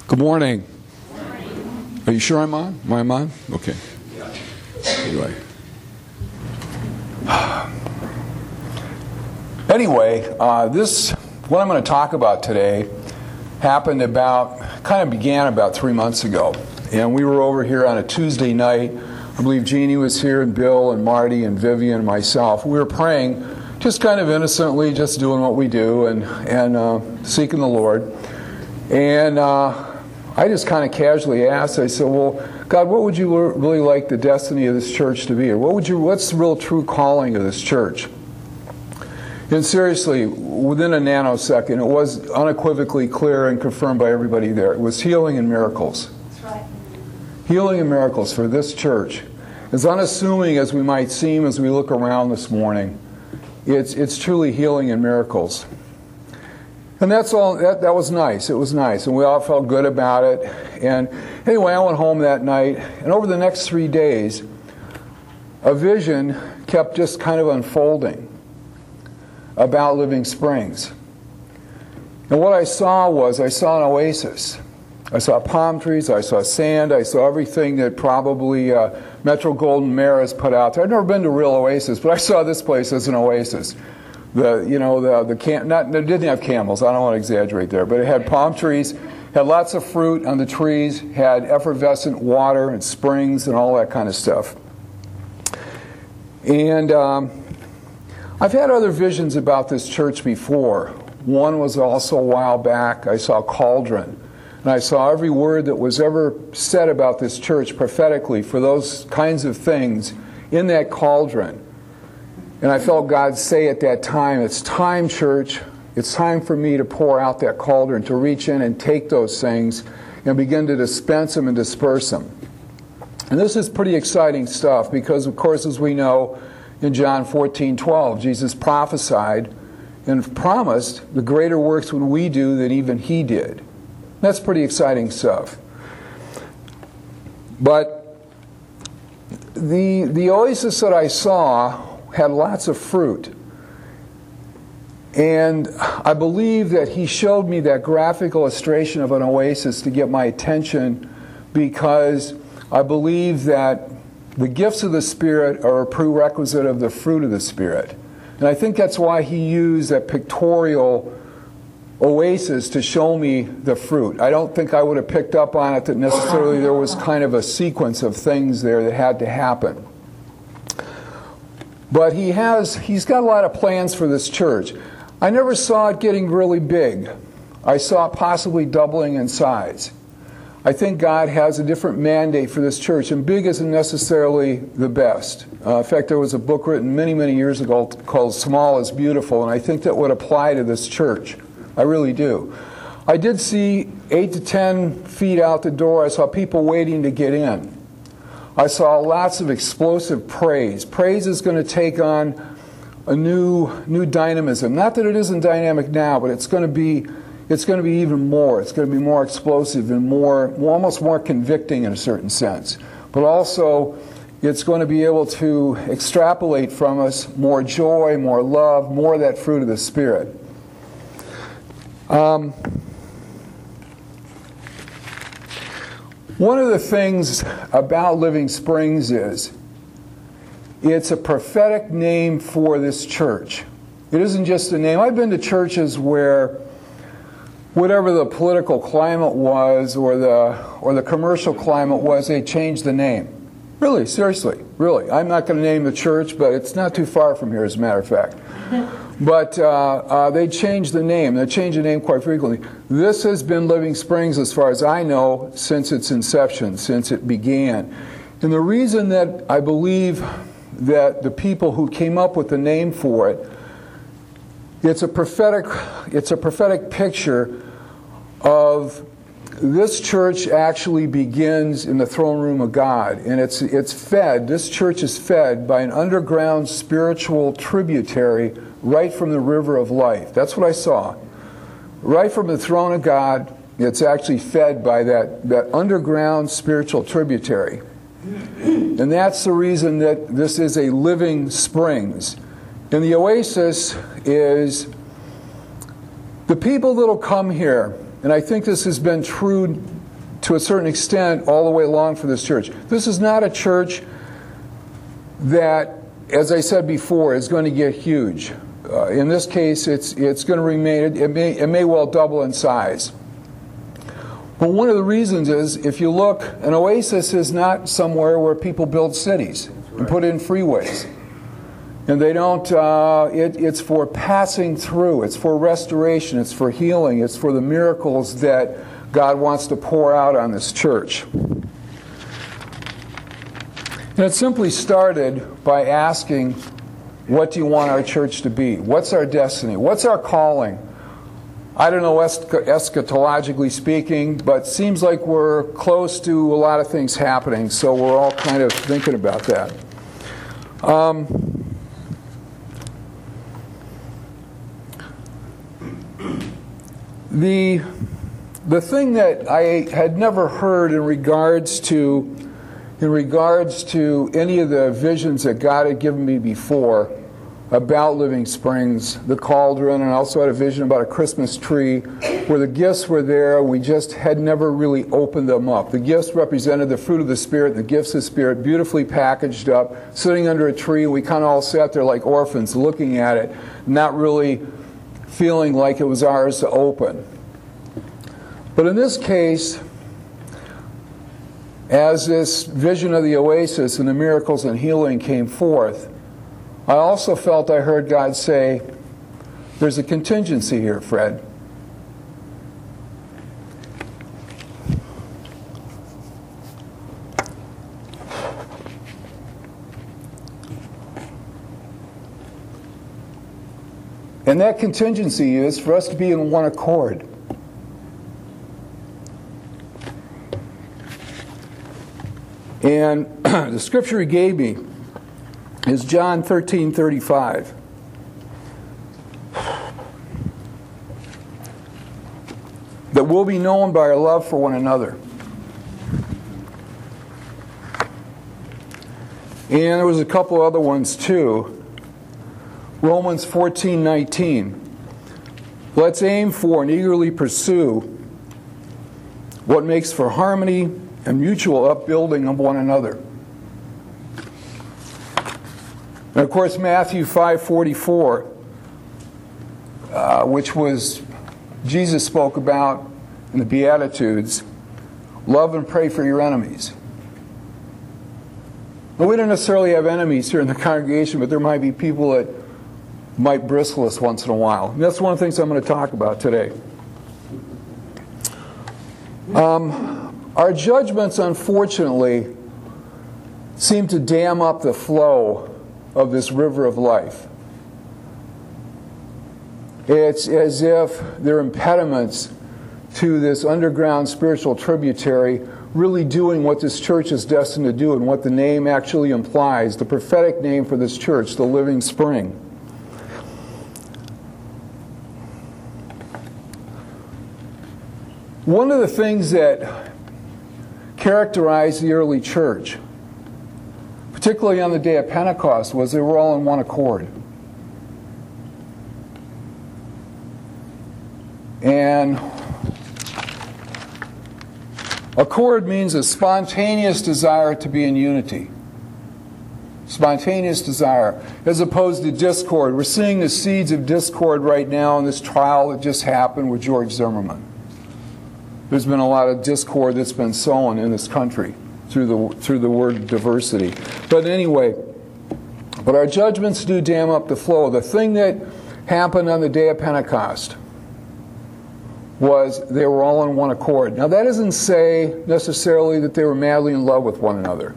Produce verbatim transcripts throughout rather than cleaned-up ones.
Good morning. Are you sure I'm on? Am I on? Okay. Anyway. Anyway, uh, this, what I'm going to talk about today happened about, kind of began about three months ago. And we were over here on a Tuesday night. I believe Jeannie was here, and Bill, and Marty, and Vivian, and myself. We were praying, just kind of innocently, just doing what we do, and, and uh, seeking the Lord. And uh, I just kind of casually asked, I said, well, God, what would you really like the destiny of this church to be? Or what would you, what's the real true calling of this church? And seriously, within a nanosecond, it was unequivocally clear and confirmed by everybody there. It was healing and miracles. That's right. Healing and miracles for this church. As unassuming as we might seem as we look around this morning, it's, it's truly healing and miracles. And that's all. That, that was nice. It was nice. And we all felt good about it. And anyway, I went home that night. And over the next three days, a vision kept just kind of unfolding about Living Springs. And what I saw was, I saw an oasis. I saw palm trees. I saw sand. I saw everything that probably uh, Metro-Goldwyn-Mayer has put out there. I've never been to a real oasis, but I saw this place as an oasis. The, you know, the, the cam- not, it didn't have camels, I don't want to exaggerate there, but it had palm trees, had lots of fruit on the trees, had effervescent water and springs and all that kind of stuff. And um, I've had other visions about this church before. One was also a while back. I saw a cauldron, and I saw every word that was ever said about this church prophetically for those kinds of things in that cauldron. And I felt God say at that time, it's time, church, it's time for me to pour out that cauldron, to reach in and take those things and begin to dispense them and disperse them. And this is pretty exciting stuff because, of course, as we know, in John fourteen twelve, Jesus prophesied and promised the greater works would we do than even He did. That's pretty exciting stuff. But the, the oasis that I saw had lots of fruit. And I believe that He showed me that graphic illustration of an oasis to get my attention because I believe that the gifts of the Spirit are a prerequisite of the fruit of the Spirit. And I think that's why He used that pictorial oasis to show me the fruit. I don't think I would have picked up on it that necessarily there was kind of a sequence of things there that had to happen. But he has, he's got a lot of plans for this church. I never saw it getting really big. I saw it possibly doubling in size. I think God has a different mandate for this church, and big isn't necessarily the best. Uh, in fact, there was a book written many, many years ago called Small is Beautiful, and I think that would apply to this church. I really do. I did see eight to ten feet out the door. I saw people waiting to get in. I saw lots of explosive praise. Praise is going to take on a new new dynamism. Not that it isn't dynamic now, but it's going to be it's going to be even more. It's going to be more explosive and more almost more convicting in a certain sense. But also it's going to be able to extrapolate from us more joy, more love, more of that fruit of the Spirit. Um One of the things about Living Springs is it's a prophetic name for this church. It isn't just a name. I've been to churches where whatever the political climate was or the or the commercial climate was, they changed the name. Really, seriously, really. I'm not going to name the church, but it's not too far from here, as a matter of fact. But uh, uh, they changed the name. They change the name quite frequently. This has been Living Springs, as far as I know, since its inception, since it began. And the reason that I believe that the people who came up with the name for it, it's a prophetic, it's a prophetic picture of this church actually begins in the throne room of God, and it's it's fed. This church is fed by an underground spiritual tributary right from the river of life. That's what I saw. Right from the throne of God, it's actually fed by that, that underground spiritual tributary. And that's the reason that this is a living springs. And the oasis is the people that will come here, and I think this has been true to a certain extent, all the way along for this church. This is not a church that, as I said before, is going to get huge. Uh, in this case, it's it's going to remain, it may, it may well double in size. But one of the reasons is, if you look, an oasis is not somewhere where people build cities and put in freeways. And they don't, uh, it, it's for passing through, it's for restoration, it's for healing, it's for the miracles that God wants to pour out on this church. And it simply started by asking, what do you want our church to be? What's our destiny? What's our calling? I don't know eschatologically speaking, but seems like we're close to a lot of things happening, so we're all kind of thinking about that. Um, the, the thing that I had never heard in regards to in regards to any of the visions that God had given me before about Living Springs, the cauldron, and I also had a vision about a Christmas tree where the gifts were there. We just had never really opened them up. The gifts represented the fruit of the Spirit and the gifts of the Spirit, beautifully packaged up, sitting under a tree. We kind of all sat there like orphans looking at it, not really feeling like it was ours to open. But in this case, as this vision of the oasis and the miracles and healing came forth, I also felt I heard God say, there's a contingency here, Fred. And that contingency is for us to be in one accord. And the scripture he gave me is John thirteen thirty-five. That we'll be known by our love for one another. And there was a couple other ones too. Romans fourteen nineteen. Let's aim for and eagerly pursue what makes for harmony and mutual upbuilding of one another. And of course, Matthew five forty-four, uh, which was Jesus spoke about in the Beatitudes, love and pray for your enemies. Now, we don't necessarily have enemies here in the congregation, but there might be people that might bristle us once in a while. And that's one of the things I'm going to talk about today. Um, our judgments, unfortunately, seem to dam up the flow of this river of life. It's as if they're impediments to this underground spiritual tributary really doing what this church is destined to do and what the name actually implies, the prophetic name for this church, the Living Spring. One of the things that characterized the early church, particularly on the day of Pentecost, was they were all in one accord. And accord means a spontaneous desire to be in unity. Spontaneous desire, as opposed to discord. We're seeing the seeds of discord right now in this trial that just happened with George Zimmerman. There's been a lot of discord that's been sown in this country through the through the word diversity. But anyway, but our judgments do dam up the flow. The thing that happened on the day of Pentecost was they were all in one accord. Now that doesn't say necessarily that they were madly in love with one another,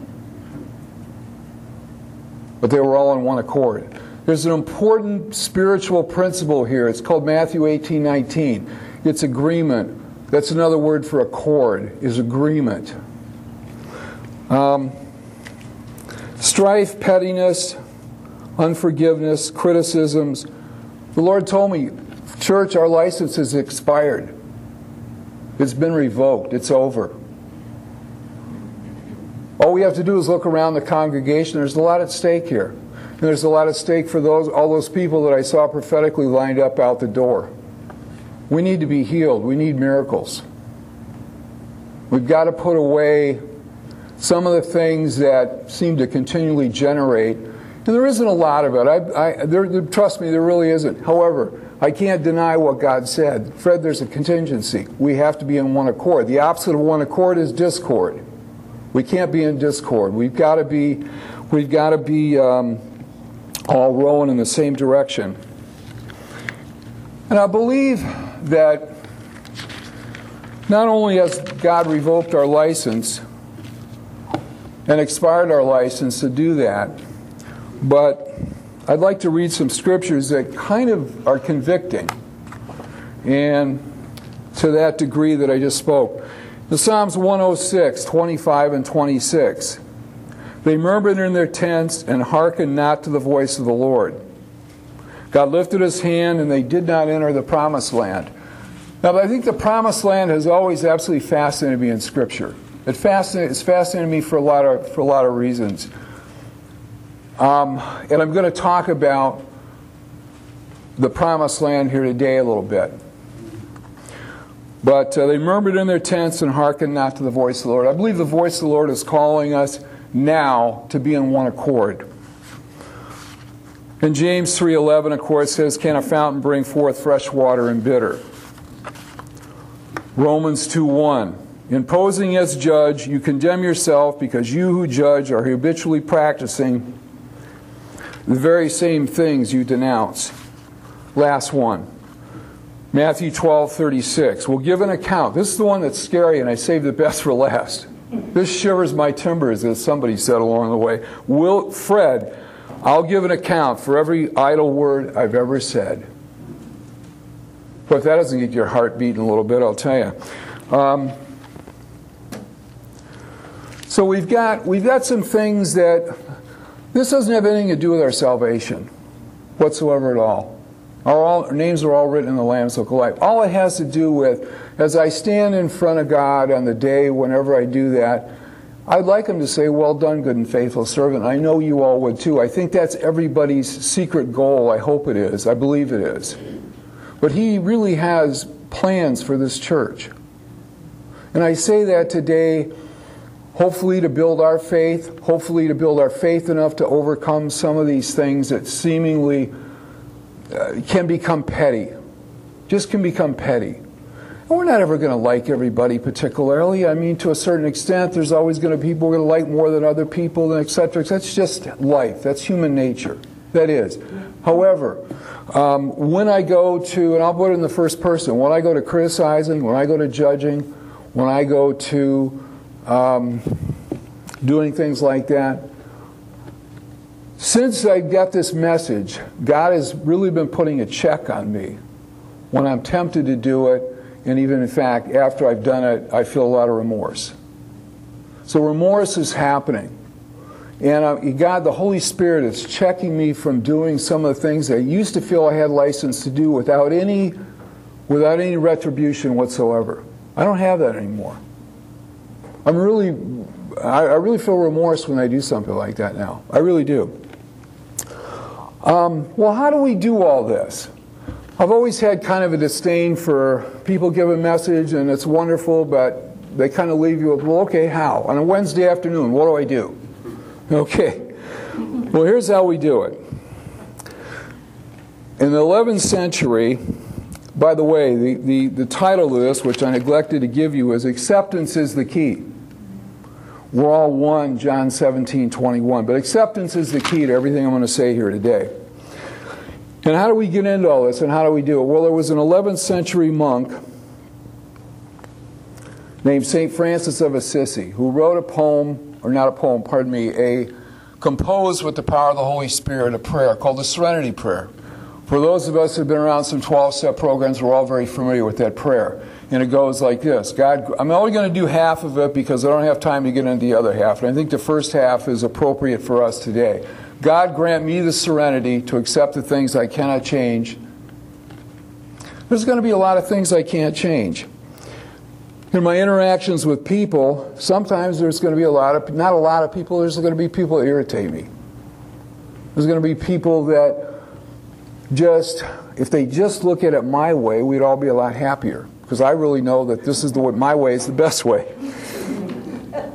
but they were all in one accord. There's an important spiritual principle here. It's called Matthew eighteen nineteen. It's agreement. That's another word for accord, is agreement. Um, strife, pettiness, unforgiveness, criticisms. The Lord told me, church, our license is expired. It's been revoked. It's over. All we have to do is look around the congregation. There's a lot at stake here. And there's a lot at stake for those all those people that I saw prophetically lined up out the door. We need to be healed. We need miracles. We've got to put away some of the things that seem to continually generate. And there isn't a lot of it. I, I, there, there, trust me, there really isn't. However, I can't deny what God said. Fred, there's a contingency. We have to be in one accord. The opposite of one accord is discord. We can't be in discord. We've got to be, we've got to be um, all rowing in the same direction. And I believe that not only has God revoked our license and expired our license to do that, but I'd like to read some scriptures that kind of are convicting, and to that degree that I just spoke. The Psalms one oh six, twenty-five and twenty-six. They murmured in their tents and hearkened not to the voice of the Lord. God lifted his hand and they did not enter the promised land. Now, but I think the promised land has always absolutely fascinated me in Scripture. It fascinated, it's fascinated me for a lot of, for a lot of reasons. Um, and I'm going to talk about the promised land here today a little bit. But uh, they murmured in their tents and hearkened not to the voice of the Lord. I believe the voice of the Lord is calling us now to be in one accord. In James three eleven, of course, says, "Can a fountain bring forth fresh water and bitter?" Romans two one, "In posing as judge, you condemn yourself because you who judge are habitually practicing the very same things you denounce." Last one, Matthew twelve thirty-six. "We'll give an account." This is the one that's scary, and I saved the best for last. This shivers my timbers, as somebody said along the way. Will Fred, I'll give an account for every idle word I've ever said. But if that doesn't get your heart beating a little bit, I'll tell you. Um, so we've got we've got some things that this doesn't have anything to do with our salvation whatsoever at all. Our, all, our names are all written in the Lamb's Book of Life. All it has to do with, as I stand in front of God on the day whenever I do that, I'd like him to say, "Well done, good and faithful servant." I know you all would too. I think that's everybody's secret goal. I hope it is. I believe it is. But he really has plans for this church. And I say that today, hopefully to build our faith, hopefully to build our faith enough to overcome some of these things that seemingly uh, can become petty. Just can become petty. And we're not ever going to like everybody particularly. I mean, to a certain extent, there's always going to be people we're going to like more than other people, and et cetera. That's just life. That's human nature. That is. However, um, when I go to, and I'll put it in the first person, when I go to criticizing, when I go to judging, when I go to um, doing things like that, since I got this message, God has really been putting a check on me when I'm tempted to do it, and even in fact, after I've done it, I feel a lot of remorse. So remorse is happening. And uh, God, the Holy Spirit is checking me from doing some of the things that I used to feel I had license to do without any, without any retribution whatsoever. I don't have that anymore. I'm really, I, I really feel remorse when I do something like that now. I really do. Um, well, how do we do all this? I've always had kind of a disdain for people give a message and it's wonderful, but they kind of leave you with, well, okay, how? On a Wednesday afternoon, what do I do? Okay, well, here's how we do it. In the eleventh century, by the way, the, the, the title of this, which I neglected to give you, is Acceptance is the Key. We're all one, John seventeen twenty-one. But acceptance is the key to everything I'm going to say here today. And how do we get into all this, and how do we do it? Well, there was an eleventh century monk named Saint Francis of Assisi who wrote a poem, or not a poem, pardon me, a composed with the power of the Holy Spirit, a prayer called the Serenity Prayer. For those of us who have been around some twelve-step programs, we're all very familiar with that prayer. And it goes like this. God, I'm only going to do half of it because I don't have time to get into the other half. And I think the first half is appropriate for us today. God, grant me the serenity to accept the things I cannot change. There's going to be a lot of things I can't change. In my interactions with people, sometimes there's going to be a lot of, not a lot of people, there's going to be people that irritate me. There's going to be people that just, if they just look at it my way, we'd all be a lot happier. Because I really know that this is the way, my way is the best way.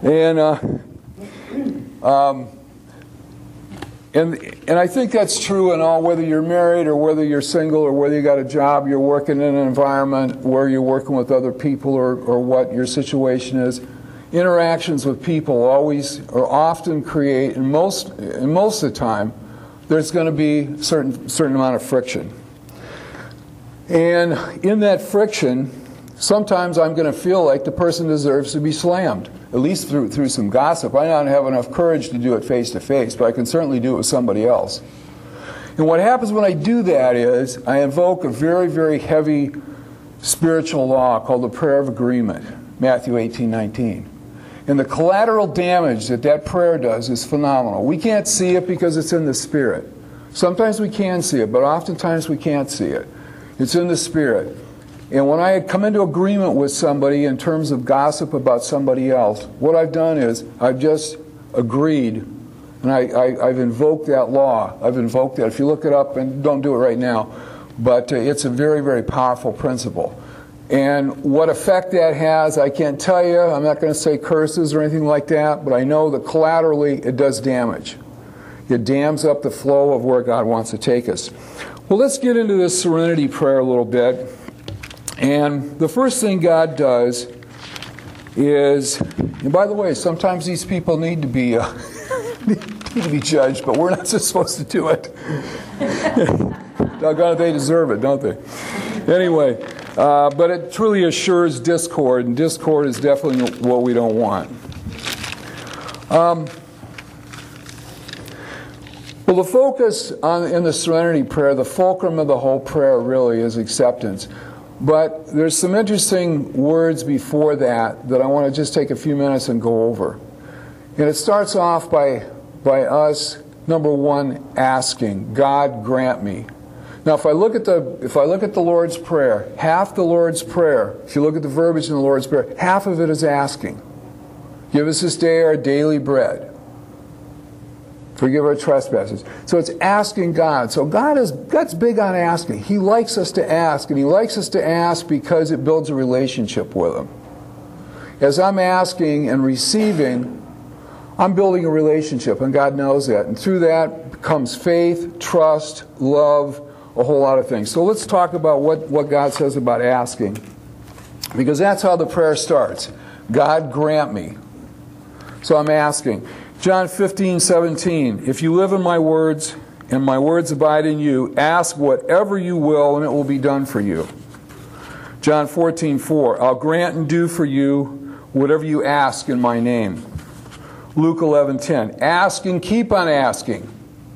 And uh, um, and and I think that's true in all, whether you're married or whether you're single or whether you got a job, you're working in an environment where you're working with other people, or, or what your situation is. Interactions with people always or often create, and most and most of the time, there's going to be certain certain amount of friction. And in that friction, sometimes I'm going to feel like the person deserves to be slammed, at least through through some gossip. I don't have enough courage to do it face to face, but I can certainly do it with somebody else. And what happens when I do that is I invoke a very, very heavy spiritual law called the prayer of agreement, Matthew eighteen nineteen. And the collateral damage that that prayer does is phenomenal. We can't see it because it's in the Spirit. Sometimes we can see it, but oftentimes we can't see it. It's in the Spirit. And when I come into agreement with somebody in terms of gossip about somebody else, what I've done is I've just agreed, and I, I, I've invoked that law. I've invoked that. If you look it up, and don't do it right now, but uh, it's a very, very powerful principle. And what effect that has, I can't tell you. I'm not going to say curses or anything like that, but I know that collaterally it does damage. It dams up the flow of where God wants to take us. Well, let's get into this serenity prayer a little bit. And the first thing God does is, and by the way, sometimes these people need to be uh, need to be judged, but we're not supposed to do it. Doggone it, they deserve it, don't they? Anyway, uh, but it truly assures discord, and discord is definitely what we don't want. Um, well, the focus on in the serenity prayer, the fulcrum of the whole prayer really is acceptance. But there's some interesting words before that that I want to just take a few minutes and go over. And it starts off by, by us, number one, asking, God grant me. Now, if I look at the if I look at the Lord's Prayer, half the Lord's Prayer, if you look at the verbiage in the Lord's Prayer, half of it is asking. Give us this day our daily bread. Forgive our trespasses. So it's asking God. So God is God's big on asking. He likes us to ask, and He likes us to ask because it builds a relationship with Him. As I'm asking and receiving, I'm building a relationship, and God knows that. And through that comes faith, trust, love, a whole lot of things. So let's talk about what, what God says about asking, because that's how the prayer starts. God grant me. So I'm asking. John fifteen seventeen, if you live in my words and my words abide in you, ask whatever you will and it will be done for you. John fourteen four, I'll grant and do for you whatever you ask in my name. Luke eleven ten, ask and keep on asking.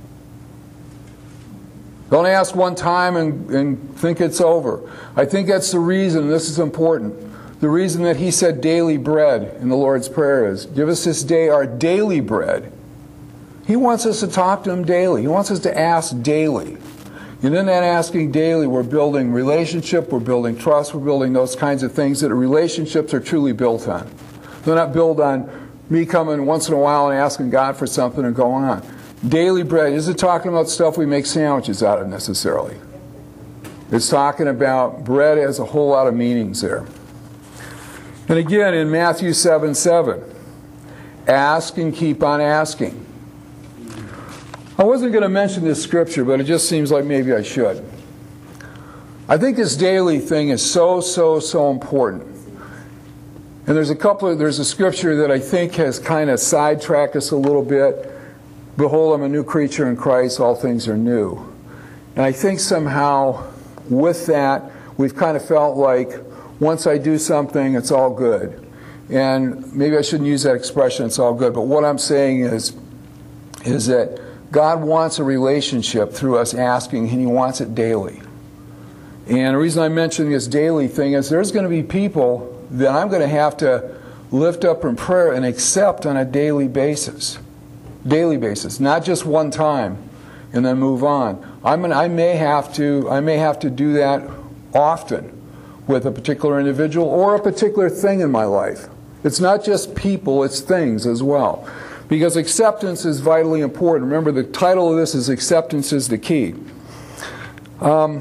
Don't ask one time and, and think it's over. I think that's the reason, this is important, the reason that He said daily bread in the Lord's Prayer is, give us this day our daily bread. He wants us to talk to Him daily. He wants us to ask daily. And in that asking daily, we're building relationship, we're building trust, we're building those kinds of things that relationships are truly built on. They're not built on me coming once in a while and asking God for something and going on. Daily bread isn't talking about stuff we make sandwiches out of necessarily. It's talking about bread has a whole lot of meanings there. And again, in Matthew seven seven, ask and keep on asking. I wasn't going to mention this scripture, but it just seems like maybe I should. I think this daily thing is so, so, so important. And there's a couple of, there's a scripture that I think has kind of sidetracked us a little bit. Behold, I'm a new creature in Christ, all things are new. And I think somehow with that, we've kind of felt like once I do something, it's all good. And maybe I shouldn't use that expression, it's all good, but what I'm saying is, is that God wants a relationship through us asking, and He wants it daily. And the reason I mention this daily thing is there's going to be people that I'm going to have to lift up in prayer and accept on a daily basis. Daily basis, not just one time and then move on. I'm gonna, I may have to I may have to do that often with a particular individual or a particular thing in my life. It's not just people, it's things as well. Because acceptance is vitally important. Remember, the title of this is Acceptance is the Key. Um,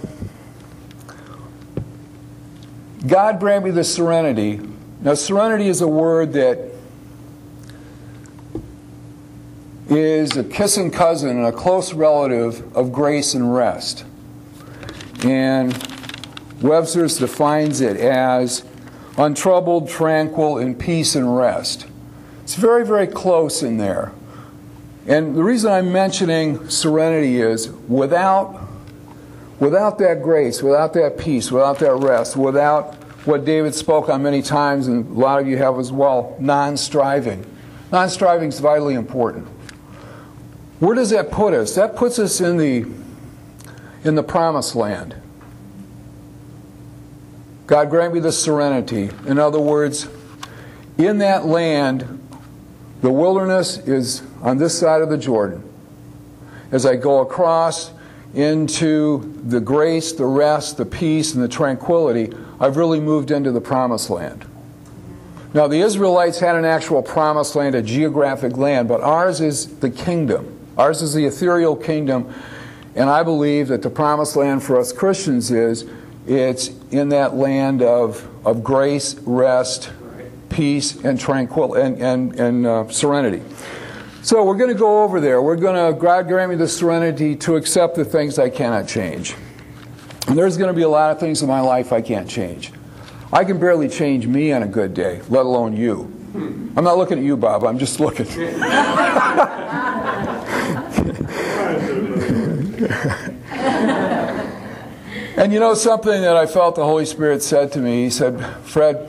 God grant me the serenity. Now, serenity is a word that is a kissing cousin and a close relative of grace and rest. And Webster's defines it as untroubled, tranquil, in peace and rest. It's very, very close in there. And the reason I'm mentioning serenity is without, without that grace, without that peace, without that rest, without what David spoke on many times, and a lot of you have as well, non-striving. Non-striving is vitally important. Where does that put us? That puts us in the, in the promised land. God grant me the serenity. In other words, in that land, the wilderness is on this side of the Jordan. As I go across into the grace, the rest, the peace, and the tranquility, I've really moved into the promised land. Now, the Israelites had an actual promised land, a geographic land, but ours is the kingdom. Ours is the ethereal kingdom, and I believe that the promised land for us Christians is it's in that land of, of grace, rest, peace, and tranquility, and, and, and uh, serenity. So we're going to go over there. We're going to, God grant me the serenity to accept the things I cannot change. And there's going to be a lot of things in my life I can't change. I can barely change me on a good day, let alone you. I'm not looking at you, Bob. I'm just looking. And you know something that I felt the Holy Spirit said to me? He said, Fred,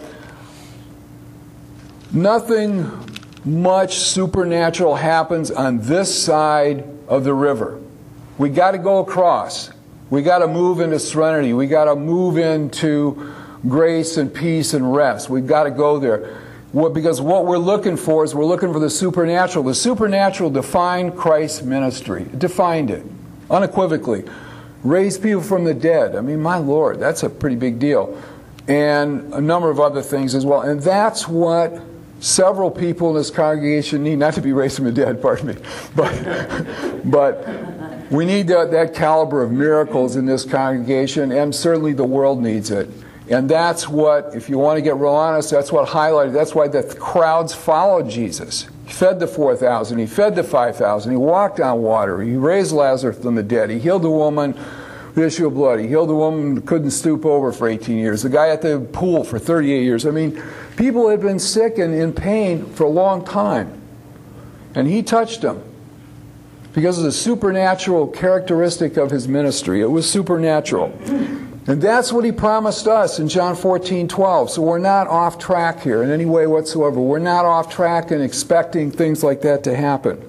nothing much supernatural happens on this side of the river. We got to go across. We got to move into serenity. We got to move into grace and peace and rest. We've got to go there. What, because what we're looking for is we're looking for the supernatural. The supernatural defined Christ's ministry. It defined it unequivocally. Raised people from the dead. I mean, my Lord, that's a pretty big deal. And a number of other things as well. And that's what several people in this congregation need. Not to be raised from the dead, pardon me. But, but we need that, that caliber of miracles in this congregation, and certainly the world needs it. And that's what, if you want to get real honest, that's what highlighted, that's why the crowds followed Jesus. He fed the four thousand, he fed the five thousand, he walked on water, he raised Lazarus from the dead, he healed the woman with the issue of blood, he healed the woman who couldn't stoop over for eighteen years, the guy at the pool for thirty-eight years. I mean, people had been sick and in pain for a long time. And he touched them because of the supernatural characteristic of his ministry. It was supernatural. And that's what he promised us in John fourteen twelve. So we're not off track here in any way whatsoever. We're not off track and expecting things like that to happen.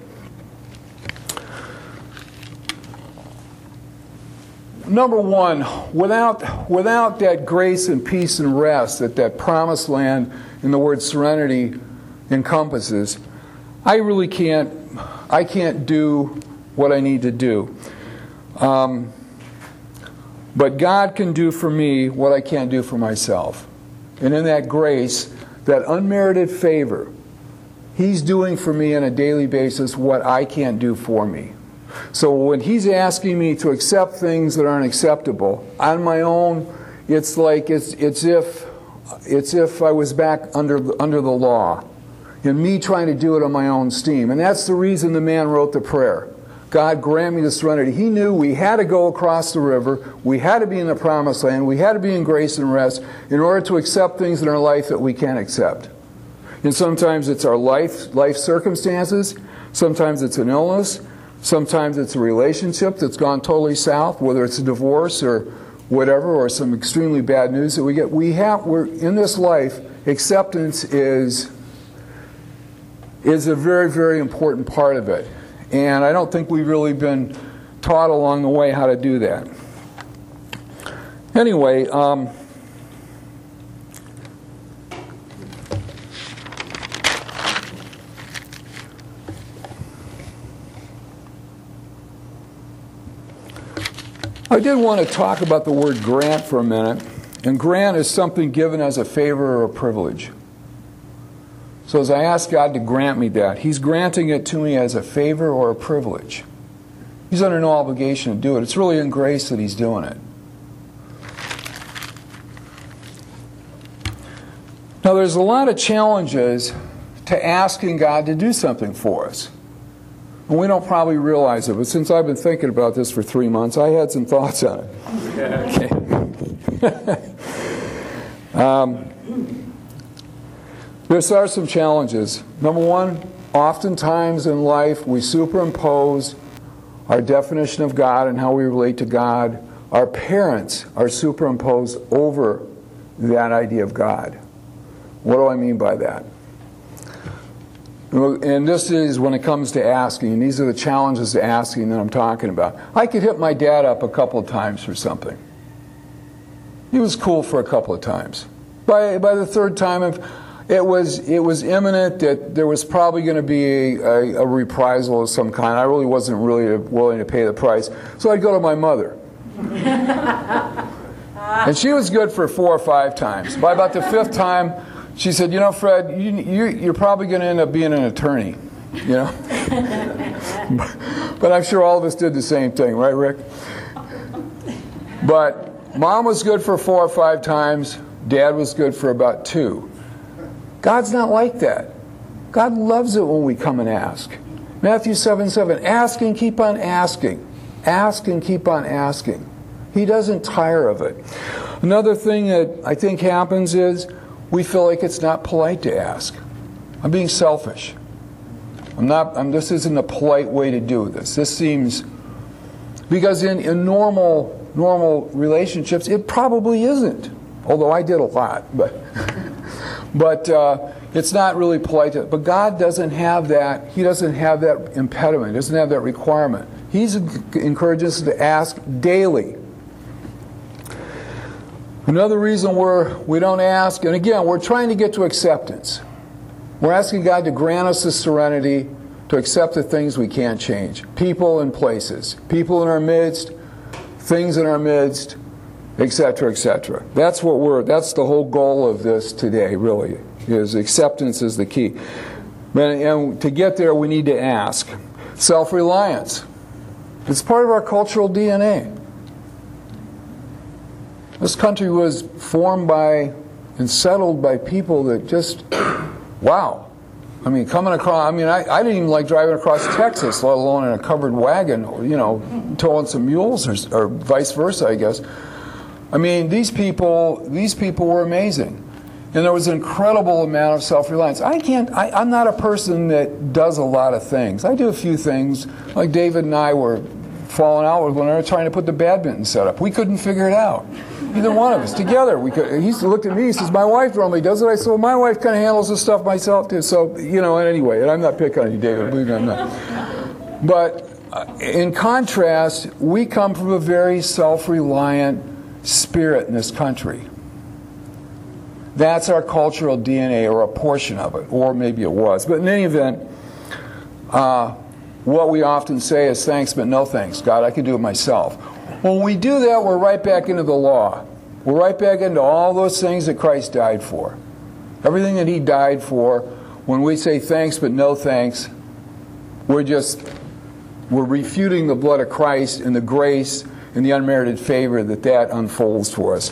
Number one, without, without that grace and peace and rest that that promised land in the word serenity encompasses, I really can't, I can't do what I need to do. Um, But God can do for me what I can't do for myself. And in that grace, that unmerited favor, He's doing for me on a daily basis what I can't do for me. So when He's asking me to accept things that aren't acceptable, on my own, it's like it's, it's, if, it's if I was back under, under the law. And me trying to do it on my own steam. And that's the reason the man wrote the prayer. God grant me the serenity. He knew we had to go across the river. We had to be in the promised land. We had to be in grace and rest in order to accept things in our life that we can't accept. And sometimes it's our life, life circumstances. Sometimes it's an illness. Sometimes it's a relationship that's gone totally south, whether it's a divorce or whatever, or some extremely bad news that we get. We have, we're in this life, acceptance is, is a very, very important part of it. And I don't think we've really been taught along the way how to do that. Anyway, um, I did want to talk about the word grant for a minute. And grant is something given as a favor or a privilege. So as I ask God to grant me that, He's granting it to me as a favor or a privilege. He's under no obligation to do it. It's really in grace that He's doing it. Now there's a lot of challenges to asking God to do something for us. And we don't probably realize it, but since I've been thinking about this for three months, I had some thoughts on it. Okay. um, there are some challenges. Number one, oftentimes in life we superimpose our definition of God and how we relate to God. Our parents are superimposed over that idea of God. What do I mean by that? And this is when it comes to asking, and these are the challenges to asking that I'm talking about. I could hit my dad up a couple of times for something. He was cool for a couple of times. By by the third time, it was it was imminent that there was probably going to be a, a, a reprisal of some kind. I really wasn't really willing to pay the price, so I'd go to my mother. And she was good for four or five times. By about the fifth time, she said, you know, Fred, you, you, you're probably going to end up being an attorney, you know. But I'm sure all of us did the same thing, right, Rick? But Mom was good for four or five times. Dad was good for about two. God's not like that. God loves it when we come and ask. Matthew seven seven, ask and keep on asking. Ask and keep on asking. He doesn't tire of it. Another thing that I think happens is we feel like it's not polite to ask. I'm being selfish. I'm not. I'm, this isn't a polite way to do this. This seems, because in, in normal normal relationships, it probably isn't. Although I did a lot, but but uh, it's not really polite to. But God doesn't have that. He doesn't have that impediment. He doesn't have that requirement. He's encouraging us to ask daily. Another reason we're, we don't ask, and again, we're trying to get to acceptance. We're asking God to grant us the serenity to accept the things we can't change. People and places. People in our midst, things in our midst, et cetera, et cetera. That's what we're, that's the whole goal of this today, really, is acceptance is the key. And, and to get there, we need to ask. Self-reliance. It's part of our cultural D N A. This country was formed by and settled by people that just, wow. I mean, coming across, I mean, I, I didn't even like driving across Texas, let alone in a covered wagon, or, you know, towing some mules, or, or vice versa, I guess. I mean, these people, these people were amazing. And there was an incredible amount of self-reliance. I can't, I, I'm not a person that does a lot of things. I do a few things, like David and I were falling out with when we were trying to put the badminton set up. We couldn't figure it out. Either one of us together. We could. He looked at me. He says, "My wife normally does it." I said, "Well, my wife kind of handles this stuff myself too." So you know. And anyway, and I'm not picking on you, David. Believe me, I'm not. But uh, in contrast, we come from a very self-reliant spirit in this country. That's our cultural D N A, or a portion of it, or maybe it was. But in any event, uh, what we often say is thanks, but no thanks. God, I can do it myself. When we do that, we're right back into the law. We're right back into all those things that Christ died for. Everything that He died for. When we say thanks, but no thanks, we're just, we're refuting the blood of Christ and the grace and the unmerited favor that that unfolds for us.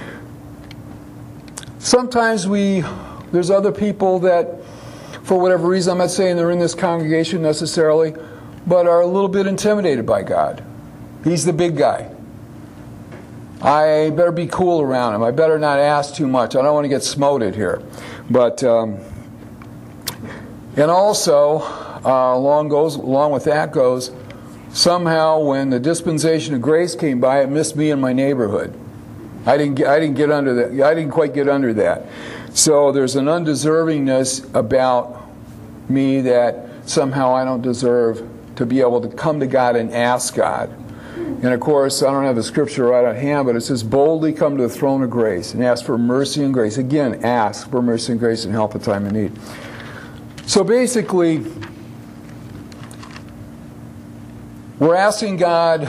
Sometimes we, there's other people that, for whatever reason, I'm not saying they're in this congregation necessarily, but are a little bit intimidated by God. He's the big guy. I better be cool around Him. I better not ask too much. I don't want to get smoted here. But, um, and also, uh, along, goes, along with that goes, somehow when the dispensation of grace came by, it missed me in my neighborhood. I didn't get, I didn't get under that. I didn't quite get under that. So there's an undeservingness about me that somehow I don't deserve to be able to come to God and ask God. And of course, I don't have the scripture right at hand, but it says, boldly come to the throne of grace and ask for mercy and grace. Again, ask for mercy and grace and help at time of need. So basically, we're asking God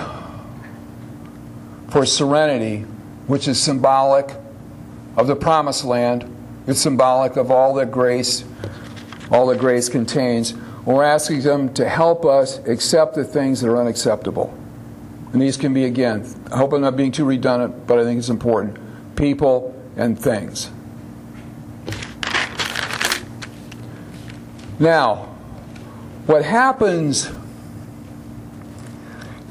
for serenity, which is symbolic of the promised land. It's symbolic of all that grace, all that grace contains. We're asking Him to help us accept the things that are unacceptable. And these can be, again, I hope I'm not being too redundant, but I think it's important. People and things. Now, what happens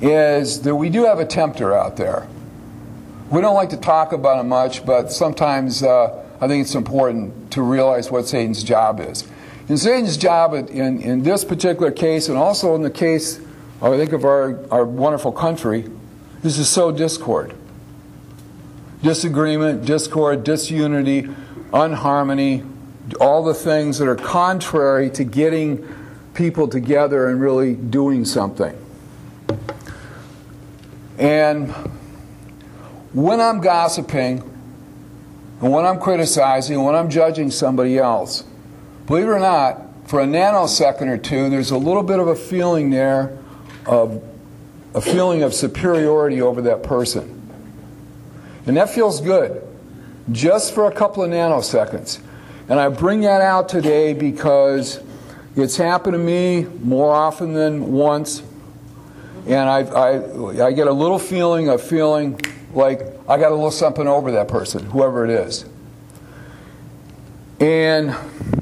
is that we do have a tempter out there. We don't like to talk about it much, but sometimes uh, I think it's important to realize what Satan's job is. And Satan's job in, in this particular case, and also in the case, I think, of our, our wonderful country, is to sow discord. Disagreement, discord, disunity, unharmony, all the things that are contrary to getting people together and really doing something. And when I'm gossiping, and when I'm criticizing, when I'm judging somebody else, believe it or not, for a nanosecond or two, there's a little bit of a feeling there of a feeling of superiority over that person. And that feels good, just for a couple of nanoseconds. And I bring that out today because it's happened to me more often than once. And I, I, I get a little feeling of feeling like I got a little something over that person, whoever it is. And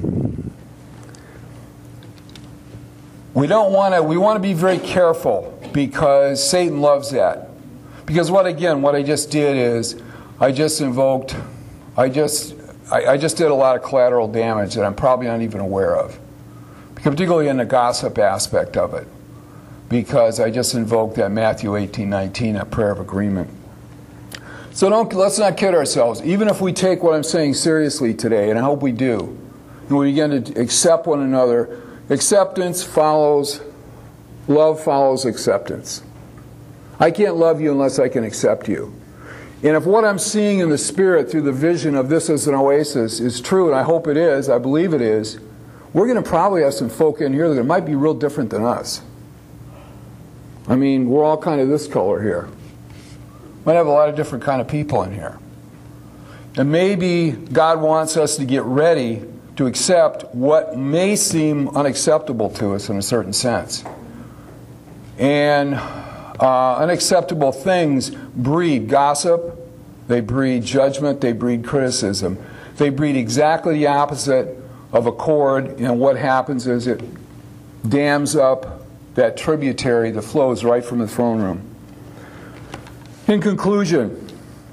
we don't want to, we want to be very careful because Satan loves that. Because what, again, what I just did is I just invoked, I just, I, I just did a lot of collateral damage that I'm probably not even aware of. Particularly in the gossip aspect of it. Because I just invoked that Matthew eighteen nineteen, that prayer of agreement. So don't, let's not kid ourselves. Even if we take what I'm saying seriously today, and I hope we do, and we begin to accept one another, acceptance follows, love follows acceptance. I can't love you unless I can accept you. And if what I'm seeing in the Spirit through the vision of this as an oasis is true, and I hope it is, I believe it is, we're going to probably have some folk in here that might be real different than us. I mean, we're all kind of this color here. Might have a lot of different kind of people in here. And maybe God wants us to get ready to accept what may seem unacceptable to us in a certain sense. And uh, unacceptable things breed gossip, they breed judgment, they breed criticism. They breed exactly the opposite of accord, and what happens is it dams up that tributary that flows right from the throne room. In conclusion,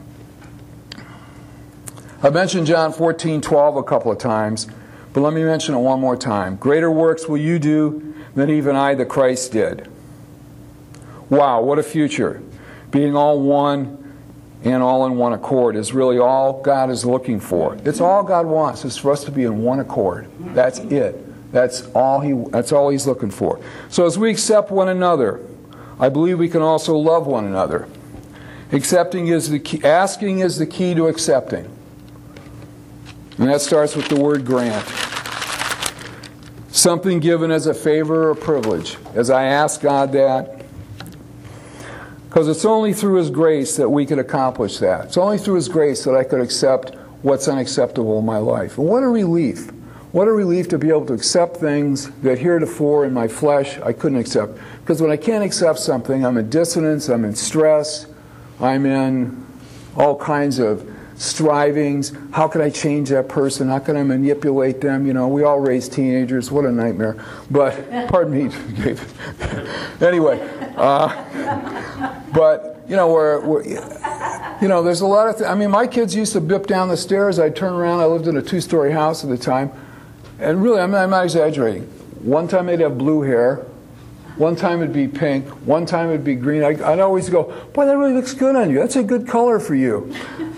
I mentioned John fourteen twelve a couple of times, but let me mention it one more time. Greater works will you do than even I, the Christ, did. Wow, what a future. Being all one and all in one accord is really all God is looking for. It's all God wants, is for us to be in one accord. That's it. That's all he that's all he's looking for. So as we accept one another, I believe we can also love one another. Accepting is the key, asking is the key to accepting. And that starts with the word grant. Something given as a favor or privilege. As I ask God that, because it's only through His grace that we can accomplish that. It's only through His grace that I could accept what's unacceptable in my life. And what a relief. What a relief to be able to accept things that heretofore in my flesh I couldn't accept. Because when I can't accept something, I'm in dissonance, I'm in stress, I'm in all kinds of strivings. How can I change that person? How can I manipulate them? You know, we all raise teenagers. What a nightmare. But, pardon me. Anyway. Uh, but, you know, we're, we're, you know, there's a lot of th- I mean, my kids used to bip down the stairs. I'd turn around. I lived in a two-story house at the time. And really, I'm not, I'm not exaggerating. One time they'd have blue hair. One time it'd be pink. One time it'd be green. I, I'd always go, boy, that really looks good on you. That's a good color for you.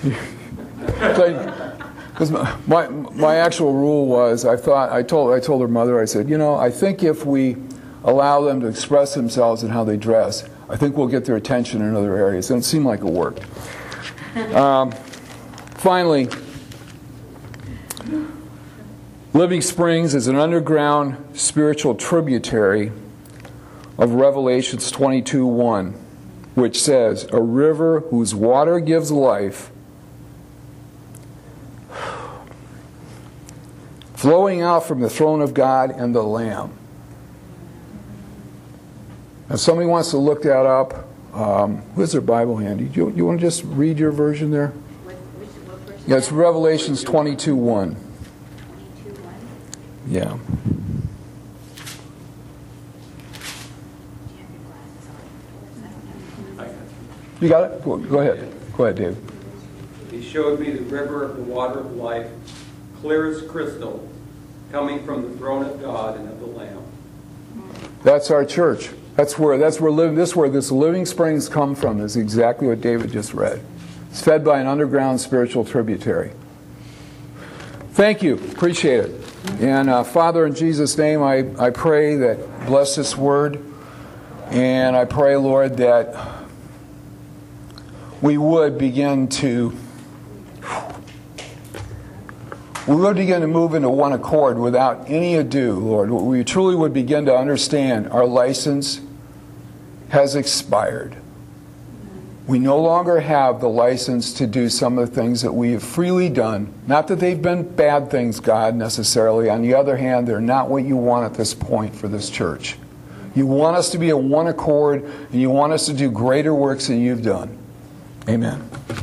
Because my, my my actual rule was, I thought I told I told her mother, I said, you know, I think if we allow them to express themselves in how they dress, I think we'll get their attention in other areas. And it seemed like it worked. Um, finally, Living Springs is an underground spiritual tributary of Revelations twenty-two one, which says, a river whose water gives life, flowing out from the throne of God and the Lamb. If somebody wants to look that up, um, who's their Bible handy? Do you, you want to just read your version there? What, which, what version? Yeah, it's Revelations twenty-two one. twenty-two one? Yeah. Do you have your glasses on? You got it? Go go ahead. Go ahead, David. He showed me the river of the water of life, clear as crystal, coming from the throne of God and of the Lamb. That's our church. That's where that's where live, this where this living springs come from. Is exactly what David just read. It's fed by an underground spiritual tributary. Thank you. Appreciate it. And uh, Father, in Jesus' name, I, I pray that bless this word. And I pray, Lord, that we would begin to we would begin to move into one accord without any ado, Lord. We truly would begin to understand our license has expired. We no longer have the license to do some of the things that we have freely done. Not that they've been bad things, God, necessarily. On the other hand, they're not what you want at this point for this church. You want us to be a one accord, and you want us to do greater works than you've done. Amen.